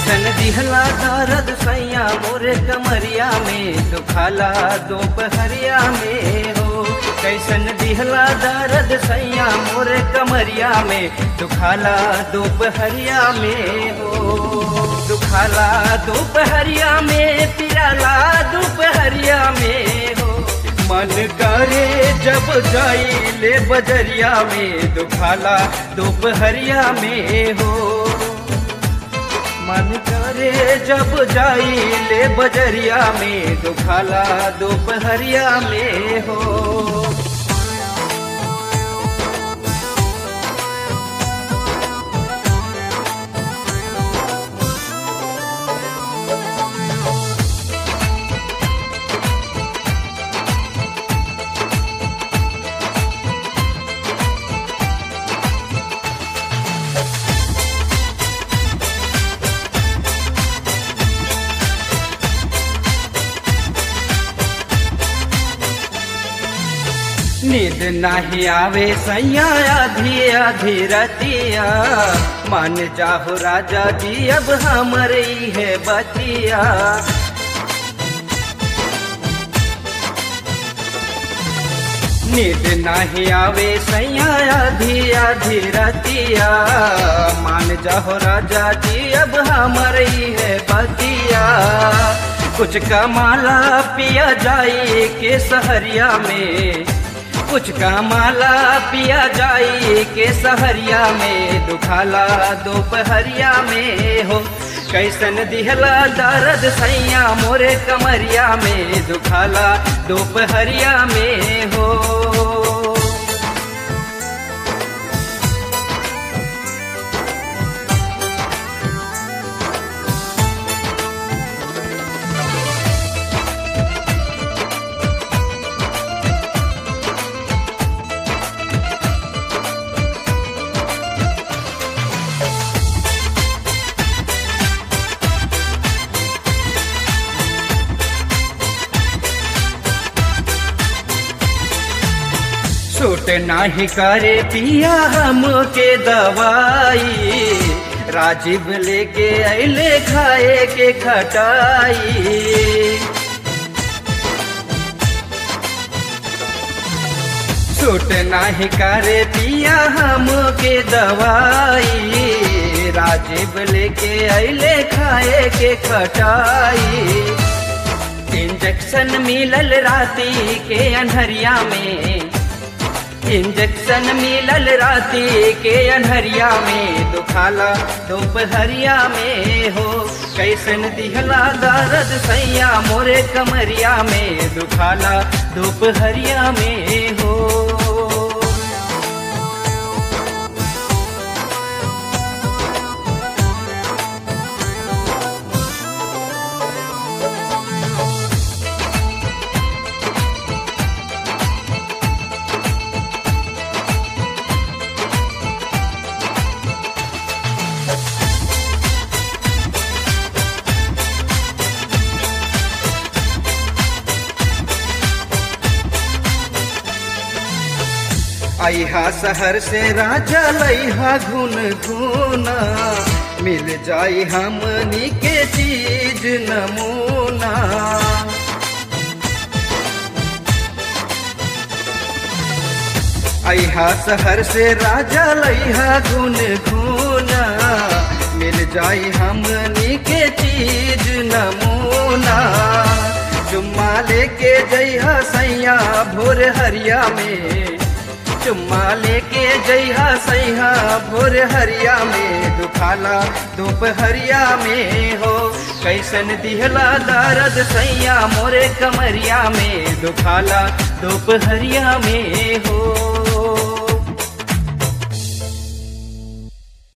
कैसन दिहला दर्द सैया मोरे कमरिया में दुखाला दोपहरिया में हो। कैसन दिहला दर्द सैया मोरे कमरिया में दुखाला दोपहरिया में हो। दुखाला दोपहरिया में पिराला दोपहरिया में हो। मन करे जब जाई ले बजरिया में दुखाला दोपहरिया में हो। मन करे जब जाई ले बजरिया में दुखाला दोपहरिया में हो। नींद नहीं आवे सैया आधी आधी रतिया। मान जाहो राजा जी अब हमरे है बतिया। नींद नहीं आवे सैया आधी आधी रतिया। मान जाहो राजा जी अब हमरे है बतिया। कुछ कमाला पिया जाए के सहरिया में। कुछ कमाला पिया जाई के सहरिया में दुखाला दोपहरिया में हो। कैसन दिहला दर्द सैया मोरे कमरिया में दुखाला दोपहरिया में हो। छूट नाही करे पिया हमके दवाई। राजीव लेके अले खाए के खटाई। छूट नाही करे पिया हमके दवाई। राजीव लेके अले खाए के खटाई। इंजेक्शन मिलल राती के अनहरिया में। इंजेक्शन मिलल राती के अनहरिया में दुखाला दोपहरिया में हो। कैसन दिहला दर्द सैया मोरे कमरिया में दुखाला दोपहरिया में हो। आइहा शहर से राजा लइहा घुन घुना। मिल जाई हमनी के चीज नमूना। आइहा शहर से राजा लइहा घुन घुना। मिल जाई हमनी के चीज नमूना। चुम्मा लेके जइहा सैया भोर हरिया में। चुम्मा लेके जइहा सैया भोर हरिया में दुखाला दोपहरिया में हो। कैसन दिहला दर्द सैया मोरे कमरिया में दुखाला दोपहरिया में हो।